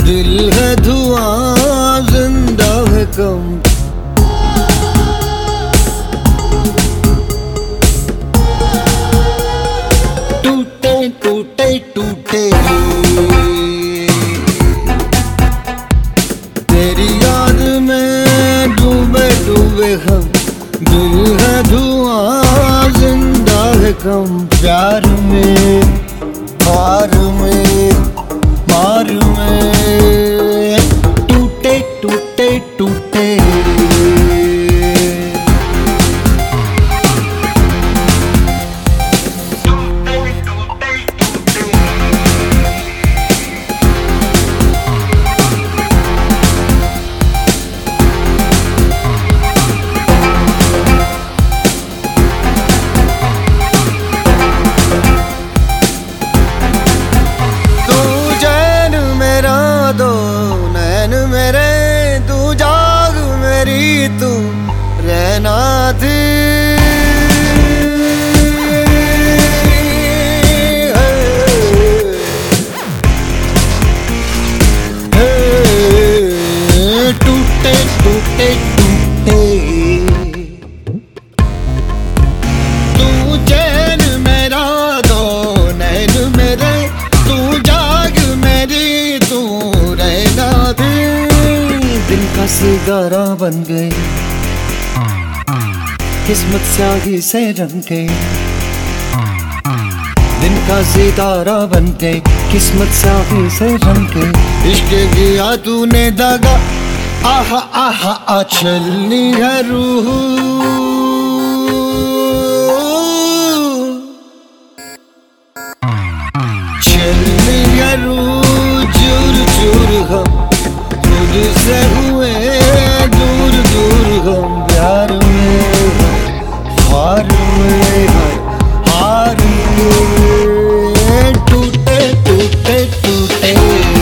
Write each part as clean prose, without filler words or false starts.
दिल है धुआं जिंदा है कम। टूटे टूटे टूटे तेरी याद में डूबे डूबे हम। दिल है धुआं जिंदा है कम। प्यार में हार में मार में टूटे टूटे टूटे। दो नैन मेरे तू जाग मेरी तू रहना थी। टूटे टूटे टूटे तू चैन मेरा दो नैन मेरे तू जाग मेरी तू रहना दे। दिन का सितारा बन गए किस्मत स्याही से रंग के। दिन का सितारा बन के किस्मत स्याही से रंग के। इश्क किया तूने दगा आहा आहा आ चलनी है रूह। चलनी है रूह चूर चूर हम खुद से हुए दूर दूर हम। प्यार में हार में हार में टूटे टूटे टूटे।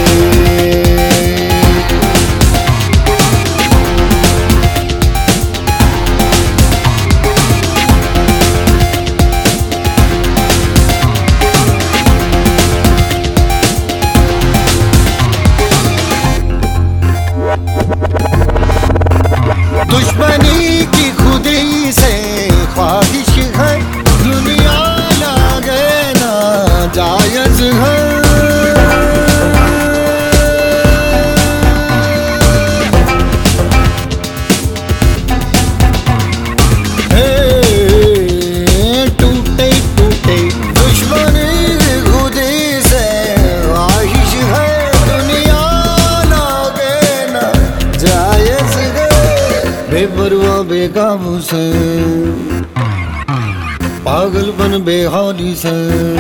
दुश्मनी की खुदी से ख्वाहिश है दुनिया लागे ना जायज है। टूटे टूटे दुश्मनी की खुदी से ख्वाहिश है दुनिया लागे ना जायज है। बेपरवाह बेकाबू से पागलपन बेहाली से।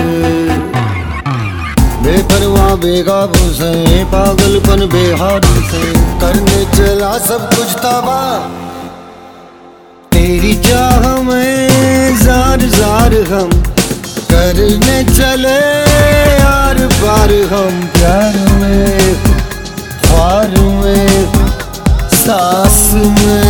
बेपरवाह बेकाबू से पागलपन बेहाली से। करने चला सब कुछ तबाह तेरी चाह में जार जार हम। करने चले यार पार हम। प्यार में ख्वार में सांस में